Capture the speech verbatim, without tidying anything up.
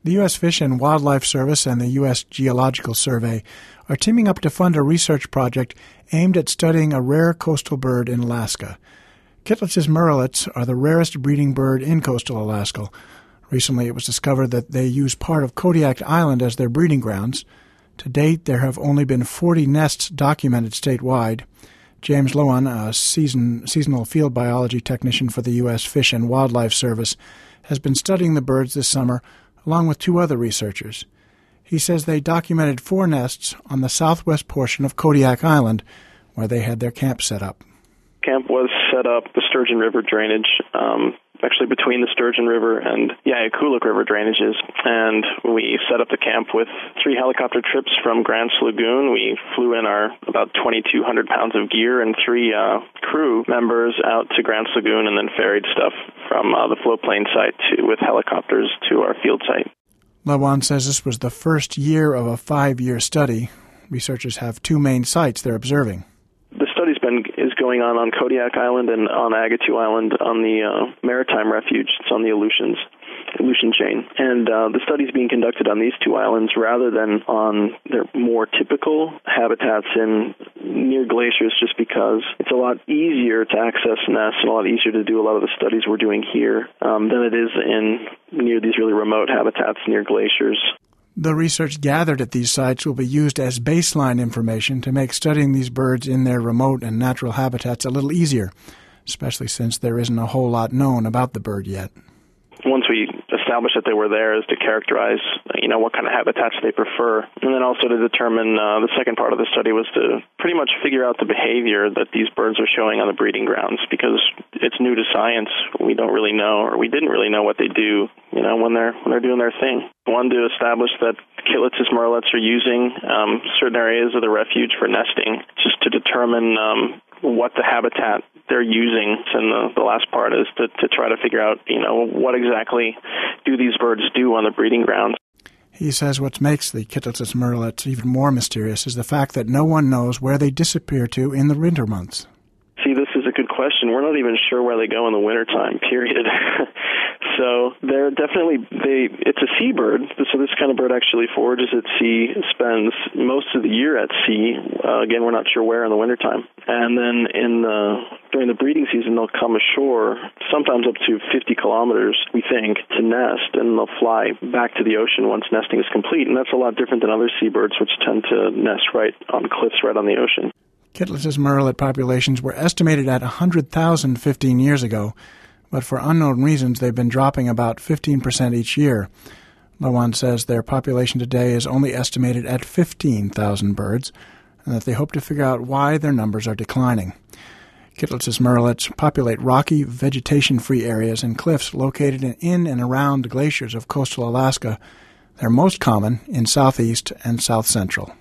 The U S Fish and Wildlife Service and the U S Geological Survey are teaming up to fund a research project aimed at studying a rare coastal bird in Alaska. Kittlitz's murrelets are the rarest breeding bird in coastal Alaska. Recently, it was discovered that they use part of Kodiak Island as their breeding grounds. To date, there have only been forty nests documented statewide. James Loewen, a season, seasonal field biology technician for the U S Fish and Wildlife Service, has been studying the birds this summer along with two other researchers. He says they documented four nests on the southwest portion of Kodiak Island, where they had their camp set up. Camp was set up the Sturgeon River drainage, um, actually between the Sturgeon River and Yayakuluq River drainages, and we set up the camp with three helicopter trips from Grants Lagoon. We flew in our about twenty-two hundred pounds of gear and three uh, crew members out to Grants Lagoon and then ferried stuff from uh, the floatplane site to, with helicopters to our field site. Loewen says this was the first year of a five-year study. Researchers have two main sites they're observing. The study's been is going on on Kodiak Island and on Agatu Island on the uh, Maritime Refuge. It's on the Aleutians, Aleutian chain. And uh, the study's being conducted on these two islands rather than on their more typical habitats in near glaciers, just because it's a lot easier to access nests and a lot easier to do a lot of the studies we're doing here um, than it is in near these really remote habitats near glaciers. The research gathered at these sites will be used as baseline information to make studying these birds in their remote and natural habitats a little easier, especially since there isn't a whole lot known about the bird yet. Once we establish that they were there, is to characterize, you know, what kind of habitats they prefer, and then also to determine, uh, the second part of the study was to pretty much figure out the behavior that these birds are showing on the breeding grounds, because it's new to science. We don't really know, or we didn't really know what they do, you know, when they're when they're doing their thing. One, to establish that Kittlitz's murrelets are using um, certain areas of the refuge for nesting, just to determine um, what the habitat they're using. And the, the last part is to, to try to figure out, you know, what exactly do these birds do on the breeding grounds. He says what makes the Kittlitz's murrelets even more mysterious is the fact that no one knows where they disappear to in the winter months. See, this is a good question. We're not even sure where they go in the wintertime, period. So they're definitely, they. it's a seabird, so this kind of bird actually forages at sea, spends most of the year at sea. Uh, again, we're not sure where in the wintertime. And then in the, during the breeding season, they'll come ashore, sometimes up to fifty kilometers, we think, to nest, and they'll fly back to the ocean once nesting is complete. And that's a lot different than other seabirds, which tend to nest right on cliffs right on the ocean. Kittlitz's murrelet populations were estimated at one hundred thousand fifteen years ago, but for unknown reasons they've been dropping about fifteen percent each year. Loewen says their population today is only estimated at fifteen thousand birds, and that they hope to figure out why their numbers are declining. Kittlitz's murrelets populate rocky, vegetation-free areas and cliffs located in and around glaciers of coastal Alaska. They're most common in southeast and south central.